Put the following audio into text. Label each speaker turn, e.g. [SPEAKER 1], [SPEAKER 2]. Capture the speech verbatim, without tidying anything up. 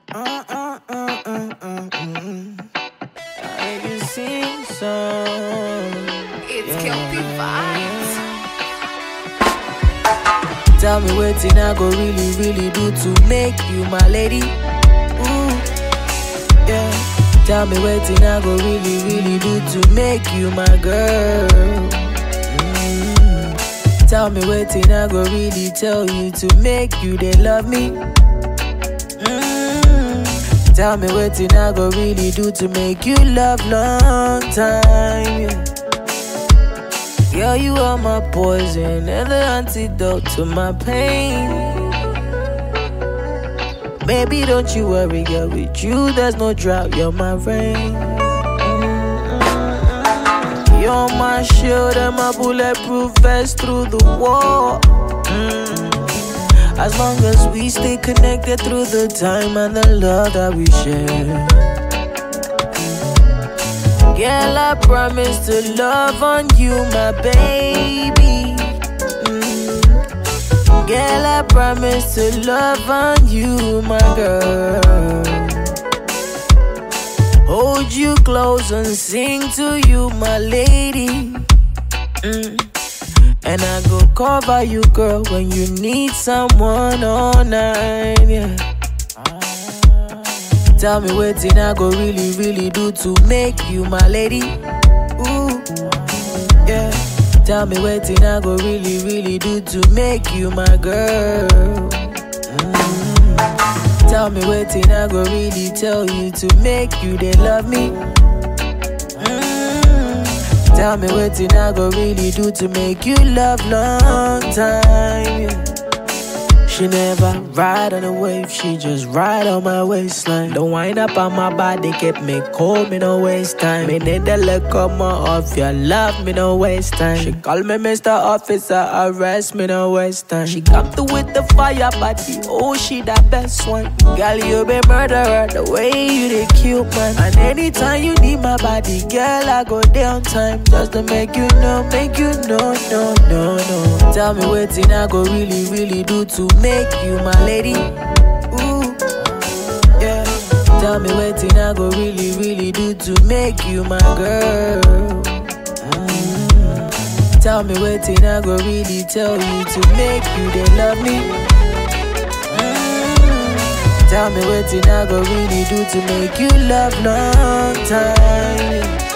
[SPEAKER 1] Uh, uh, uh, uh, uh, mm. I can sing song.
[SPEAKER 2] It's
[SPEAKER 1] Yeah.
[SPEAKER 2] Kelpie Vibes.
[SPEAKER 1] Tell me what thing I go really, really do to make you my lady. Ooh, yeah. Tell me what thing I go really, really do to make you my girl. Mm. Tell me what thing I go really tell you to make you they love me. Mm. Tell me what thing I go really do to make you love long time. Yeah. Girl, you are my poison and the antidote to my pain. Baby, don't you worry, girl, with you there's no drought, you're my rain. Mm-hmm. You're my shield and my bulletproof vest through the war. Mm. As long as we stay connected through the time and the love that we share. Girl, I promise to love on you, my baby. Mm. Girl, I promise to love on you, my girl. Hold you close and sing to you, my lady. Mm. And I go cover you, girl, when you need someone all night, yeah. Tell me what thing I go really, really do to make you my lady. Ooh, yeah. Tell me what thing I go really, really do to make you my girl. Mm. Tell me what thing I go really tell you to make you they love me. Mm. Tell me what thing I go really do to make you love long time. Yeah. She never ride on a wave, she just ride on my waistline. Don't wind up on my body, keep me cold, me no waste time. Me need the look come off your love, me no waste time. She call me Mister Officer, arrest me no waste time. She come through with the fire body, oh she the best one. Girl, you be murderer, the way you dey kill man. And anytime you need my body, girl, I go down time. Just to make you know, make you know, no, no, no. Tell me what thing I go really, really do to make Make you my lady. Ooh, yeah. Tell me what thing I go really, really do to make you my girl. Mm. Tell me what thing I go really tell you to make you they love me. Mm. Tell me what thing I go really do to make you love long time.